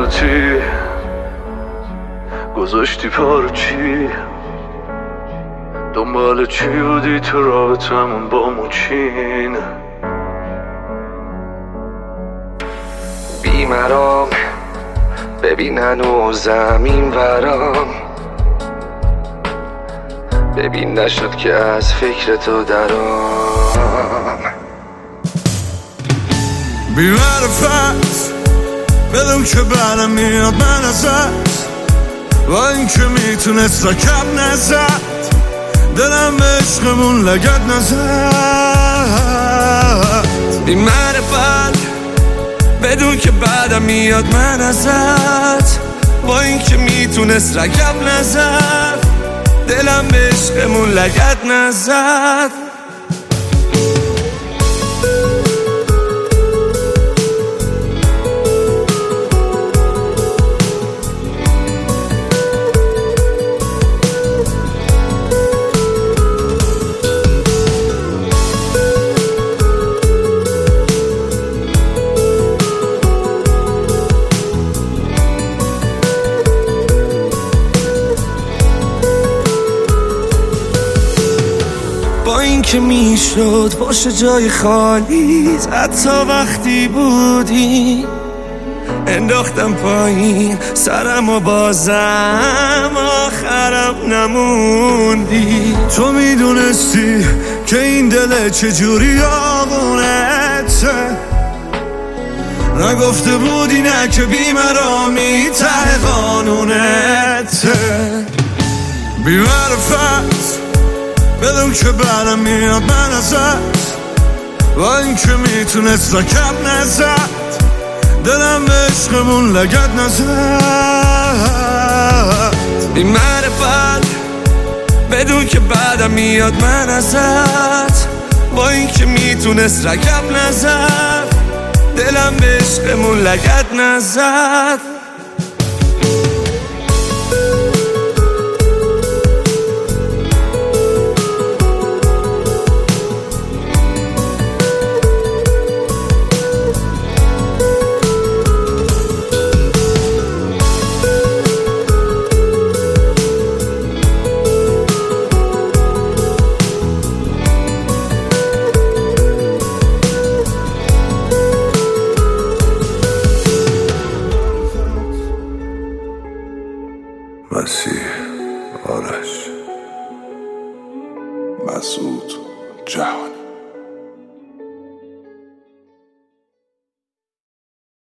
خودتی گذاشتی پارچی، دنبال چی بودی تو رابطمون با موچین؟ بیمرام ببین هنوز زمین برام، ببین نشد که از فکر تو درام. بی‌معرفت بدون که برم میاد من ازت، با این که میتونست رکب نزد، دلم به عشقمون لگد نزد. بی‌معرفت بدون که بعدم میاد من ازت، با این که میتونست رکب نزد، دلم به عشقمون لگد نزد. با این که میشد باشه جای خالی، حتی وقتی بودی انداختم پایین سرم و بازم آخرم نموندی. تو میدونستی که این دل چجوری آغونته، نگفته بودی نه که بی‌مرامی ته قانونته. بی‌معرفت بدون که برم میاد من ازت، با این که میتونست رکب نزد، دلم به عشقمون لگد نزد. بی‌معرفت بدون که بعدم میاد من ازت، با این که میتونست رکب نزد، دلم به عشقمون لگد نزد. مسیح آرش مسعود جهانی.